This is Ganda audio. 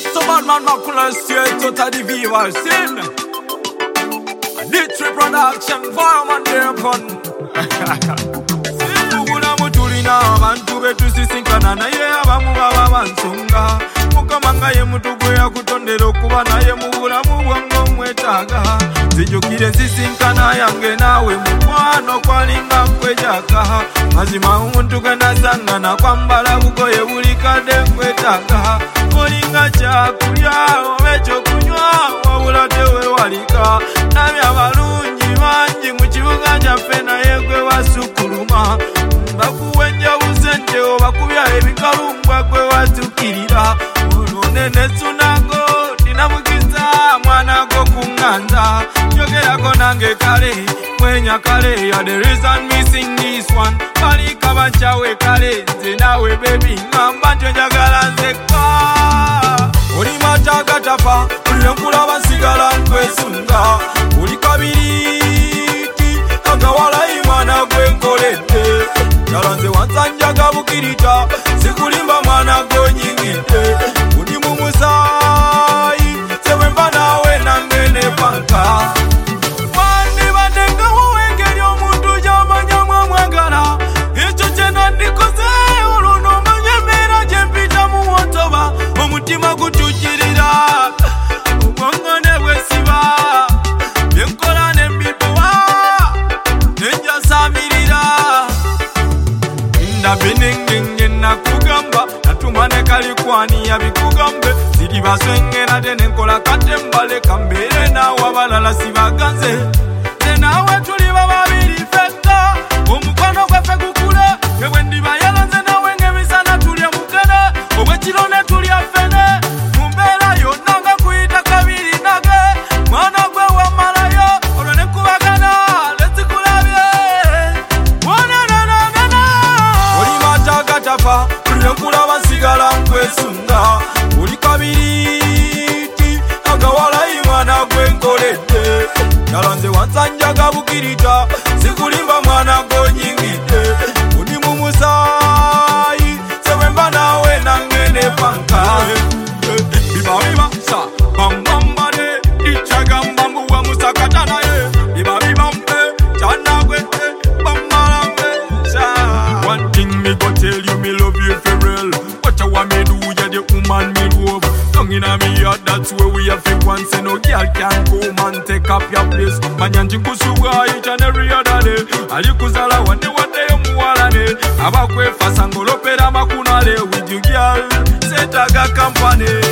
So bad man Makula straight out of the viewers sin. D3 production fireman there upon. Mugula mutulina abantu betu sisinkana naye abamu baba bansonga. Mukamanga ye mutugwe yakutondera okuba naye mu bulamu bwange mwetaaga. Zijukire nsisinkana yange nawe mukwano kwalinga nkwejaka. Mazima omuntu ganazangana kwambala bugoye buli kadde nkwetaaga. Olinga kyakulya oba ekyokunywa wabula tewewalika. Nabye abalungi bangi mu kibuga kyaffe naye gwe wasukuluma. Bakuwa enjabuze nte obakubya ebikalumbwa gwe watukirira. Olunene sunago tinamukiza mwana go kunganza. Yogerako nange kale mwenya kale ya the reason missing this one. Kali kabanchawe kale nze nawe baby ngamba nti njagala nzekka. Oli mataga tafa oli nkulaba nsigala nkwesunga. Oli kabiriti akawala imwana gwe nkoledde. Njala nze wansanjaga bukirita sikulimba mwana gonyingidde. Oli mu musaayi sewe mba nawe nange ne panka. Wandibadde wengeri omuntu gy'amanyamu amwagala. Ekyo kye nandikoze olwo omanye embeera gye mpitamu wotoba. Omutima gutukirira obwongo ne bwesiba. Bye nkola ne mbibowa ne njasaamirira. Ndabinengenge nakugamba natuma ne kalikwani yabikugambe. Siri basengera de nenkola katemba leka mbeere naawe abalala sibaganze. Ne naawe tuli bababiri fekka omukono gwaffe gukule. Ewe ndiba yalonze nawe ng'emisana tulye mukene obwekiro ne tulya ffene. Mu mbeera yonna nga kuyita kabiri nage mwana gwe wamalayo olwo ne kubagana lezikulabye. Wonananana oli mataga tafa oli nkulaba nsigala nkwesunga. Oli kabiriti akawala imwana gwe nkoledde. Njala nze wansanjaga bukirita sikulimba mwana gonyingidde. Oli mu musaayi sewe mba nawe nange ne panka. Biba biba sa bambambade ichagamba mbuwa musakata naye. Biba biba mbe chanagwe bambalambe sa. One thing me go tell you, me love you for real. What you want me do, you're the woman me love. Tongue in me heart, that's where we have it once. No girl can come and take up your place. Manyanji kusuwa each and every other day. Alikuzala wande wande yomuwalane. Abakwe fasangolopera makunale with you girl. Setaga company.